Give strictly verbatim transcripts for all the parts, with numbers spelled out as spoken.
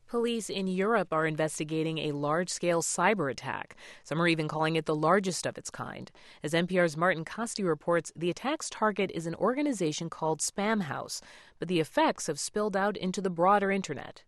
Police in Europe are investigating a large-scale cyber attack. Some are even calling it the largest of its kind. As N P R's Martin Costi reports, the attack's target is an organization called Spamhaus, but the effects have spilled out into the broader internet.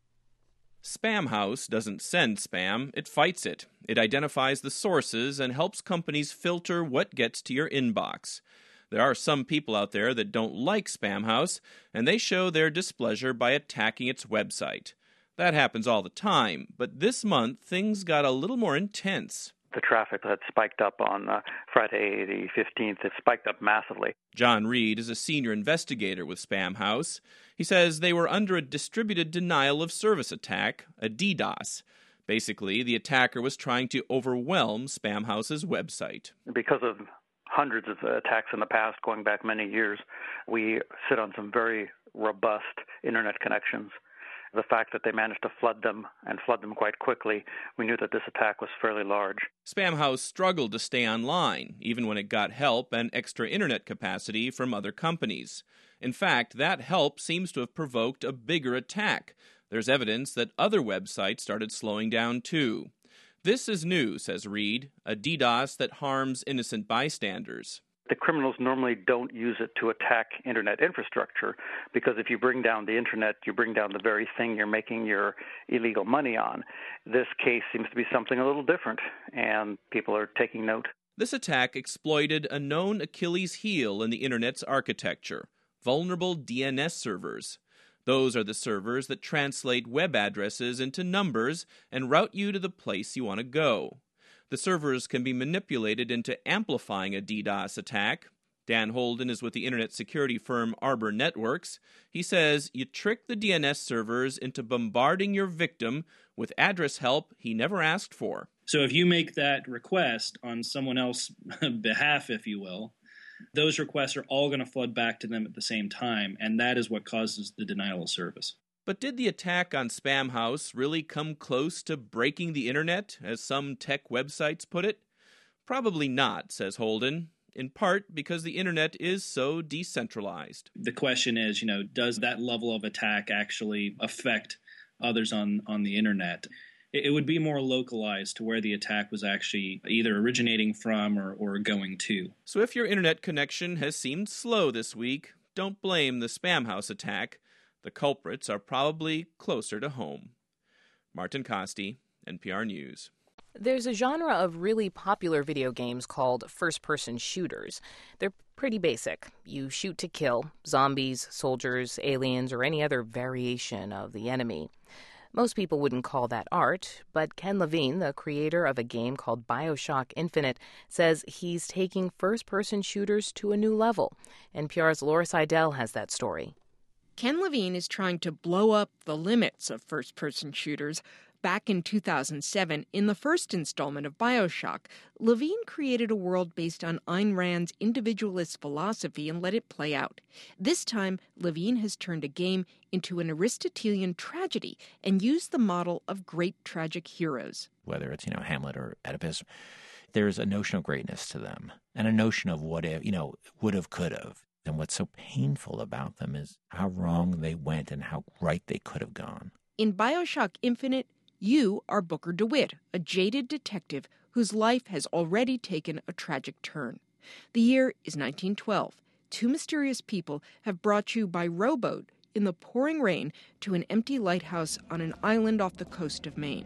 Spamhaus doesn't send spam, it fights it. It identifies the sources and helps companies filter what gets to your inbox. There are some people out there that don't like Spamhaus, and they show their displeasure by attacking its website. That happens all the time, but this month things got a little more intense. The traffic had spiked up on uh, Friday the fifteenth. It spiked up massively. John Reed is a senior investigator with Spamhaus. He says they were under a distributed denial of service attack, a DDoS. Basically, the attacker was trying to overwhelm Spamhaus's website. Because of hundreds of attacks in the past, going back many years, we sit on some very robust internet connections. The fact that they managed to flood them and flood them quite quickly, we knew that this attack was fairly large. Spamhaus struggled to stay online, even when it got help and extra internet capacity from other companies. In fact, that help seems to have provoked a bigger attack. There's evidence that other websites started slowing down too. This is new, says Reed, a DDoS that harms innocent bystanders. The criminals normally don't use it to attack internet infrastructure, because if you bring down the internet, you bring down the very thing you're making your illegal money on. This case seems to be something a little different, and people are taking note. This attack exploited a known Achilles heel in the internet's architecture: vulnerable D N S servers. Those are the servers that translate web addresses into numbers and route you to the place you want to go. The servers can be manipulated into amplifying a DDoS attack. Dan Holden is with the internet security firm Arbor Networks. He says you trick the D N S servers into bombarding your victim with address help he never asked for. So if you make that request on someone else's behalf, if you will, those requests are all going to flood back to them at the same time, and that is what causes the denial of service. But did the attack on Spamhaus really come close to breaking the internet, as some tech websites put it? Probably not, says Holden, in part because the internet is so decentralized. The question is, you know, does that level of attack actually affect others on, on the internet? It, it would be more localized to where the attack was actually either originating from or, or going to. So if your internet connection has seemed slow this week, don't blame the Spamhaus attack. The culprits are probably closer to home. Martin Costi, N P R News. There's a genre of really popular video games called first-person shooters. They're pretty basic. You shoot to kill zombies, soldiers, aliens, or any other variation of the enemy. Most people wouldn't call that art, but Ken Levine, the creator of a game called BioShock Infinite, says he's taking first-person shooters to a new level. N P R's Laura Seidel has that story. Ken Levine is trying to blow up the limits of first-person shooters. Back in two thousand seven, in the first installment of BioShock, Levine created a world based on Ayn Rand's individualist philosophy and let it play out. This time, Levine has turned a game into an Aristotelian tragedy and used the model of great tragic heroes. Whether it's, you know, Hamlet or Oedipus, there's a notion of greatness to them and a notion of what if, you know, would have, could have. And what's so painful about them is how wrong they went and how right they could have gone. In BioShock Infinite, you are Booker DeWitt, a jaded detective whose life has already taken a tragic turn. The year is nineteen twelve. Two mysterious people have brought you by rowboat in the pouring rain to an empty lighthouse on an island off the coast of Maine.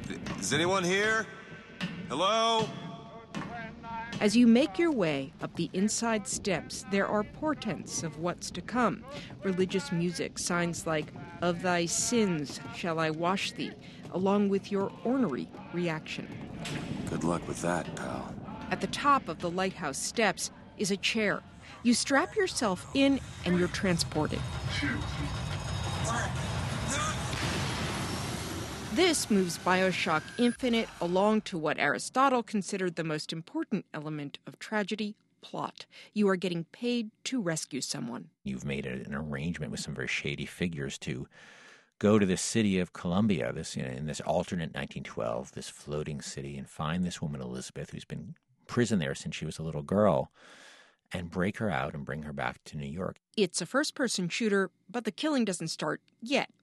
Is anyone here? Hello? As you make your way up the inside steps, there are portents of what's to come. Religious music, signs like, "Of thy sins shall I wash thee," along with your ornery reaction. Good luck with that, pal. At the top of the lighthouse steps is a chair. You strap yourself in and you're transported. This moves BioShock Infinite along to what Aristotle considered the most important element of tragedy, plot. You are getting paid to rescue someone. You've made an arrangement with some very shady figures to go to the city of Columbia, this, you know, in this alternate nineteen twelve, this floating city, and find this woman, Elizabeth, who's been imprisoned there since she was a little girl, and break her out and bring her back to New York. It's a first-person shooter, but the killing doesn't start yet.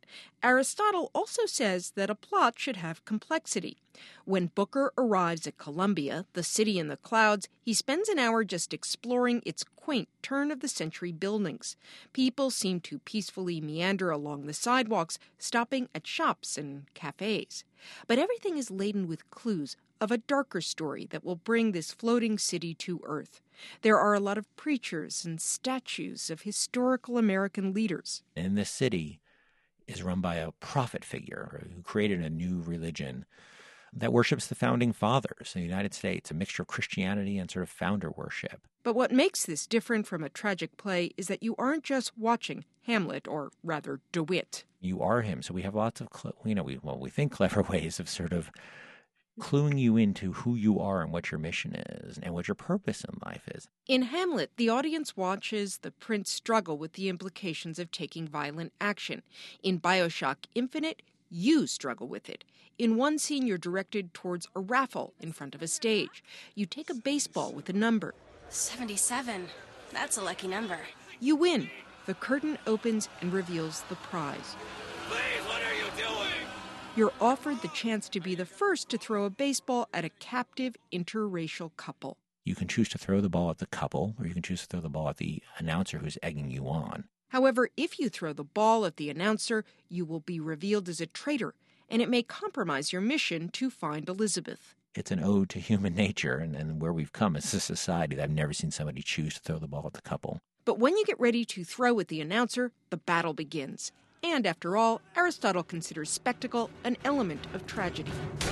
Aristotle also says that a plot should have complexity. When Booker arrives at Columbia, the city in the clouds, he spends an hour just exploring its quaint turn-of-the-century buildings. People seem to peacefully meander along the sidewalks, stopping at shops and cafes. But everything is laden with clues of a darker story that will bring this floating city to Earth. There are a lot of preachers and statues of historical American leaders. And this city is run by a prophet figure who created a new religion that worships the founding fathers in the United States, a mixture of Christianity and sort of founder worship. But what makes this different from a tragic play is that you aren't just watching Hamlet, or rather DeWitt. You are him. So we have lots of, you know, we, well, we think clever ways of sort of cluing you into who you are and what your mission is and what your purpose in life is. In Hamlet, the audience watches the prince struggle with the implications of taking violent action. In BioShock Infinite, you struggle with it. In one scene, you're directed towards a raffle in front of a stage. You take a baseball with a number. seventy-seven. That's a lucky number. You win. The curtain opens and reveals the prize. Please, what are you doing? You're offered the chance to be the first to throw a baseball at a captive interracial couple. You can choose to throw the ball at the couple, or you can choose to throw the ball at the announcer who's egging you on. However, if you throw the ball at the announcer, you will be revealed as a traitor, and it may compromise your mission to find Elizabeth. It's an ode to human nature and, and where we've come as a society that I've never seen somebody choose to throw the ball at the couple. But when you get ready to throw at the announcer, the battle begins. And after all, Aristotle considers spectacle an element of tragedy.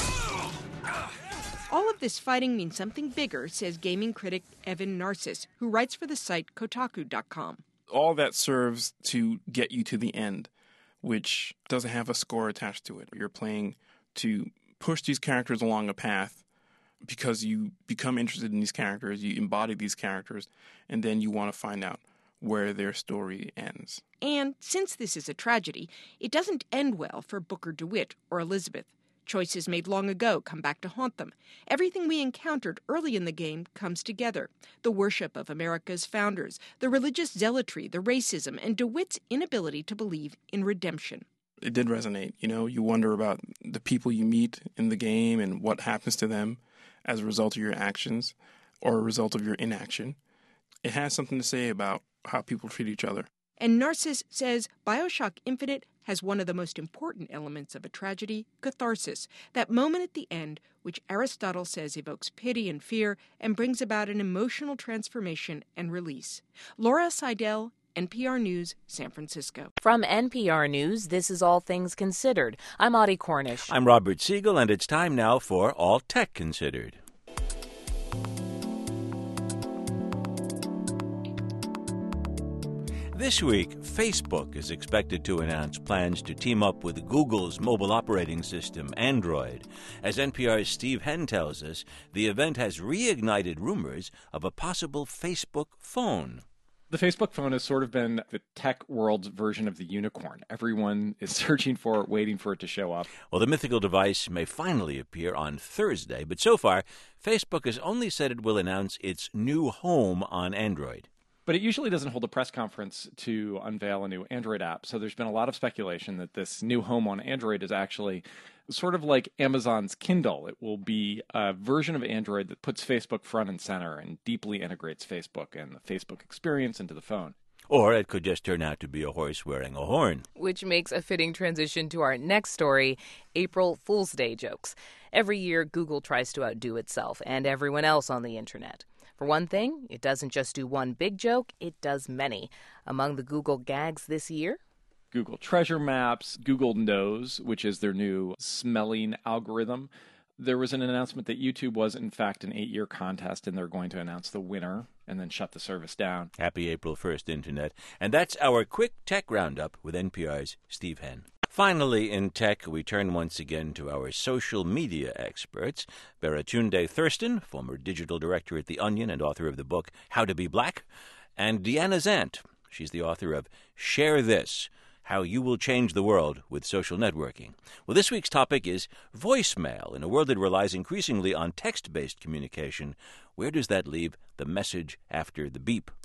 All of this fighting means something bigger, says gaming critic Evan Narcisse, who writes for the site Kotaku dot com. All that serves to get you to the end, which doesn't have a score attached to it. You're playing to push these characters along a path because you become interested in these characters, you embody these characters, and then you want to find out where their story ends. And since this is a tragedy, it doesn't end well for Booker DeWitt or Elizabeth. Choices made long ago come back to haunt them. Everything we encountered early in the game comes together. The worship of America's founders, the religious zealotry, the racism, and DeWitt's inability to believe in redemption. It did resonate. You know, you wonder about the people you meet in the game and what happens to them as a result of your actions or a result of your inaction. It has something to say about how people treat each other. And Narcisse says BioShock Infinite has one of the most important elements of a tragedy, catharsis, that moment at the end which Aristotle says evokes pity and fear and brings about an emotional transformation and release. Laura Seidel, N P R News, San Francisco. From N P R News, this is All Things Considered. I'm Audie Cornish. I'm Robert Siegel, and it's time now for All Tech Considered. This week, Facebook is expected to announce plans to team up with Google's mobile operating system, Android. As N P R's Steve Henn tells us, the event has reignited rumors of a possible Facebook phone. The Facebook phone has sort of been the tech world's version of the unicorn. Everyone is searching for it, waiting for it to show up. Well, the mythical device may finally appear on Thursday, but so far, Facebook has only said it will announce its new home on Android. But it usually doesn't hold a press conference to unveil a new Android app. So there's been a lot of speculation that this new home on Android is actually sort of like Amazon's Kindle. It will be a version of Android that puts Facebook front and center and deeply integrates Facebook and the Facebook experience into the phone. Or it could just turn out to be a horse wearing a horn. Which makes a fitting transition to our next story, April Fool's Day jokes. Every year, Google tries to outdo itself and everyone else on the internet. For one thing, it doesn't just do one big joke, it does many. Among the Google gags this year, Google Treasure Maps, Google Knows, which is their new smelling algorithm. There was an announcement that YouTube was, in fact, an eight-year contest, and they're going to announce the winner and then shut the service down. Happy April first, Internet. And that's our quick tech roundup with N P R's Steve Henn. Finally, in tech, we turn once again to our social media experts. Baratunde Thurston, former digital director at The Onion and author of the book How to Be Black, and Deanna Zant. She's the author of Share This, How You Will Change the World with Social Networking. Well, this week's topic is voicemail. In a world that relies increasingly on text-based communication, where does that leave the message after the beep?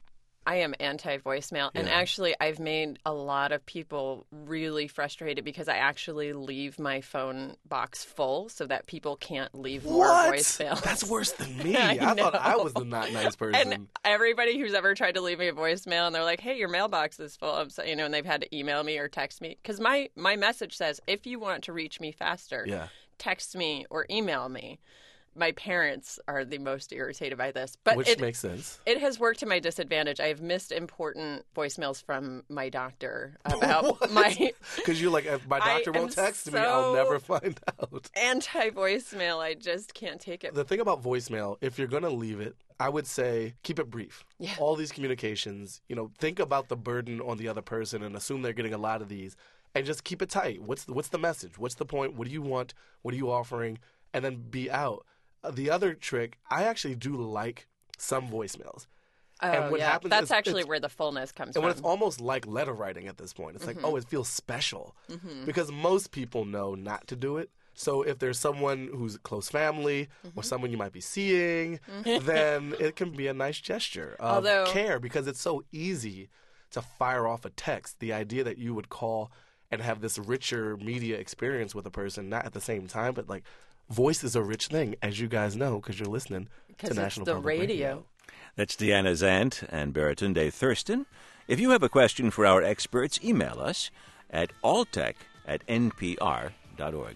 I am anti-voicemail. Yeah. And actually, I've made a lot of people really frustrated because I actually leave my phone box full so that people can't leave what? more voicemails. That's worse than me. I, I thought I was the not nice person. And everybody who's ever tried to leave me a voicemail and they're like, hey, your mailbox is full. I'm so, you know, and they've had to email me or text me. Because my, my message says, if you want to reach me faster, yeah. text me or email me. My parents are the most irritated by this. But Which it, makes sense. It has worked to my disadvantage. I have missed important voicemails from my doctor about my... Because you're like, if my doctor won't text so me, I'll never find out. Anti-voicemail, I just can't take it. The thing about voicemail, if you're going to leave it, I would say keep it brief. Yeah. All these communications, you know, think about the burden on the other person and assume they're getting a lot of these. And just keep it tight. What's the, what's the message? What's the point? What do you want? What are you offering? And then be out. The other trick, I actually do like some voicemails. Oh, and what yeah. happens That's is actually where the fullness comes and from. when it's almost like letter writing at this point. It's mm-hmm. like, oh, it feels special. Mm-hmm. Because most people know not to do it. So if there's someone who's close family mm-hmm. or someone you might be seeing, mm-hmm. then it can be a nice gesture of Although, care because it's so easy to fire off a text. The idea that you would call and have this richer media experience with a person, not at the same time, but like, voice is a rich thing, as you guys know, because you're listening to National it's the Public Radio. radio. That's Deanna Zant and Baratunde Thurston. If you have a question for our experts, email us at alltech at n p r dot org.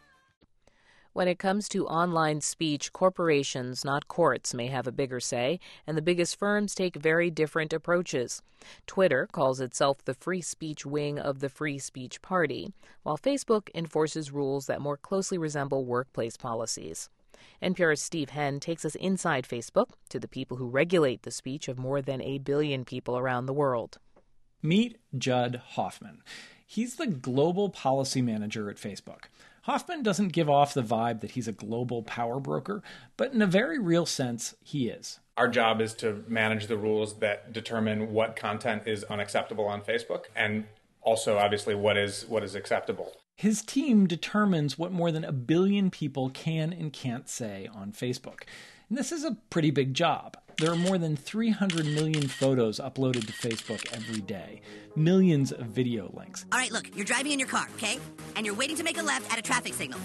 When it comes to online speech, corporations, not courts, may have a bigger say, and the biggest firms take very different approaches. Twitter calls itself the free speech wing of the Free Speech Party, while Facebook enforces rules that more closely resemble workplace policies. N P R's Steve Henn takes us inside Facebook to the people who regulate the speech of more than a billion people around the world. Meet Judd Hoffman. He's the global policy manager at Facebook. Hoffman doesn't give off the vibe that he's a global power broker, but in a very real sense, he is. Our job is to manage the rules that determine what content is unacceptable on Facebook and also, obviously, what is what is acceptable. His team determines what more than a billion people can and can't say on Facebook. And this is a pretty big job. There are more than three hundred million photos uploaded to Facebook every day, millions of video links. All right, look, you're driving in your car, okay? And you're waiting to make a left at a traffic signal.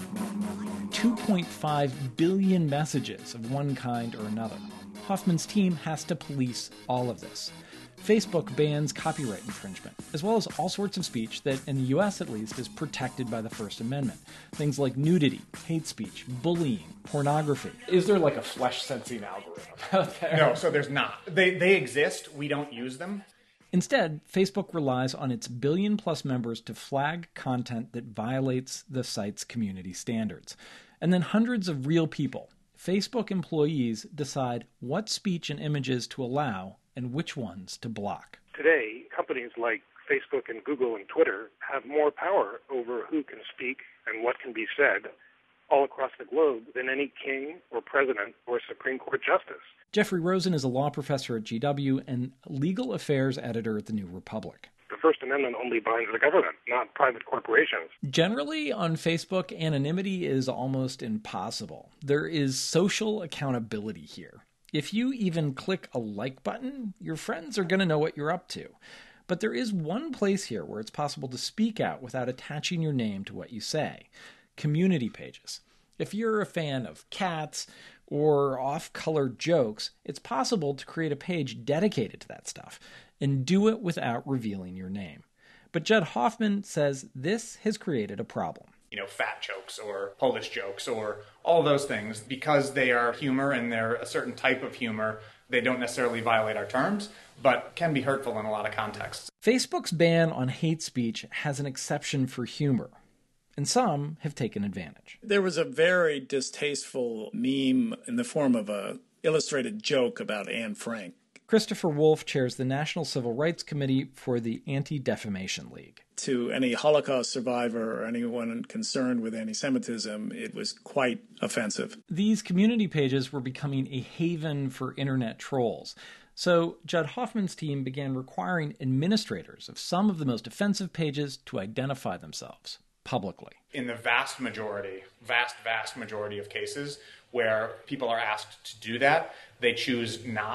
two point five billion messages of one kind or another. Hoffman's team has to police all of this. Facebook bans copyright infringement, as well as all sorts of speech that, in the U S at least, is protected by the First Amendment. Things like nudity, hate speech, bullying, pornography. Is there like a flesh-sensing algorithm out there? No, so there's not. They, they exist. We don't use them. Instead, Facebook relies on its billion-plus members to flag content that violates the site's community standards. And then hundreds of real people, Facebook employees, decide what speech and images to allow and which ones to block. Today, companies like Facebook and Google and Twitter have more power over who can speak and what can be said all across the globe than any king or president or Supreme Court justice. Jeffrey Rosen is a law professor at G W and legal affairs editor at The New Republic. The First Amendment only binds the government, not private corporations. Generally, on Facebook, anonymity is almost impossible. There is social accountability here. If you even click a like button, your friends are going to know what you're up to. But there is one place here where it's possible to speak out without attaching your name to what you say. Community pages. If you're a fan of cats or off-color jokes, it's possible to create a page dedicated to that stuff and do it without revealing your name. But Judd Hoffman says this has created a problem. You know, fat jokes or Polish jokes or all those things, because they are humor and they're a certain type of humor, they don't necessarily violate our terms, but can be hurtful in a lot of contexts. Facebook's ban on hate speech has an exception for humor, and some have taken advantage. There was a very distasteful meme in the form of a illustrated joke about Anne Frank. Christopher Wolf chairs the National Civil Rights Committee for the Anti-Defamation League. To any Holocaust survivor or anyone concerned with anti-Semitism, it was quite offensive. These community pages were becoming a haven for internet trolls. So Judd Hoffman's team began requiring administrators of some of the most offensive pages to identify themselves publicly. In the vast majority, vast, vast majority of cases where people are asked to do that, they choose not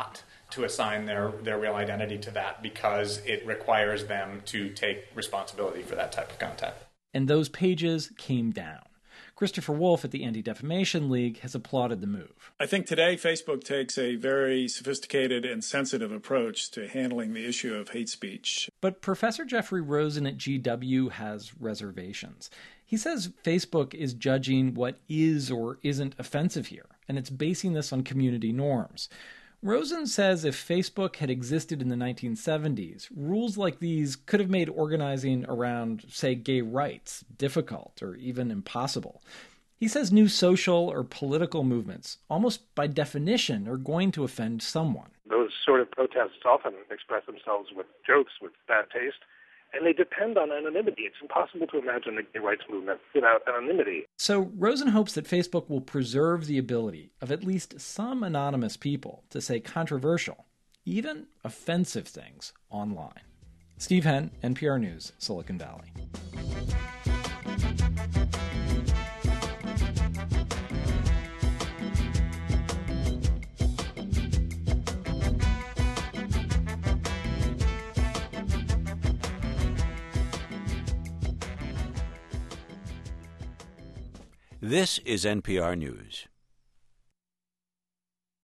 to assign their, their real identity to that because it requires them to take responsibility for that type of content. And those pages came down. Christopher Wolfe at the Anti-Defamation League has applauded the move. I think today Facebook takes a very sophisticated and sensitive approach to handling the issue of hate speech. But Professor Jeffrey Rosen at G W has reservations. He says Facebook is judging what is or isn't offensive here, and it's basing this on community norms. Rosen says if Facebook had existed in the nineteen seventies, rules like these could have made organizing around, say, gay rights difficult or even impossible. He says new social or political movements, almost by definition, are going to offend someone. Those sort of protests often express themselves with jokes, with bad taste, and they depend on anonymity. It's impossible to imagine a gay rights movement without anonymity. So Rosen hopes that Facebook will preserve the ability of at least some anonymous people to say controversial, even offensive things online. Steve Henn, N P R News, Silicon Valley. This is N P R News.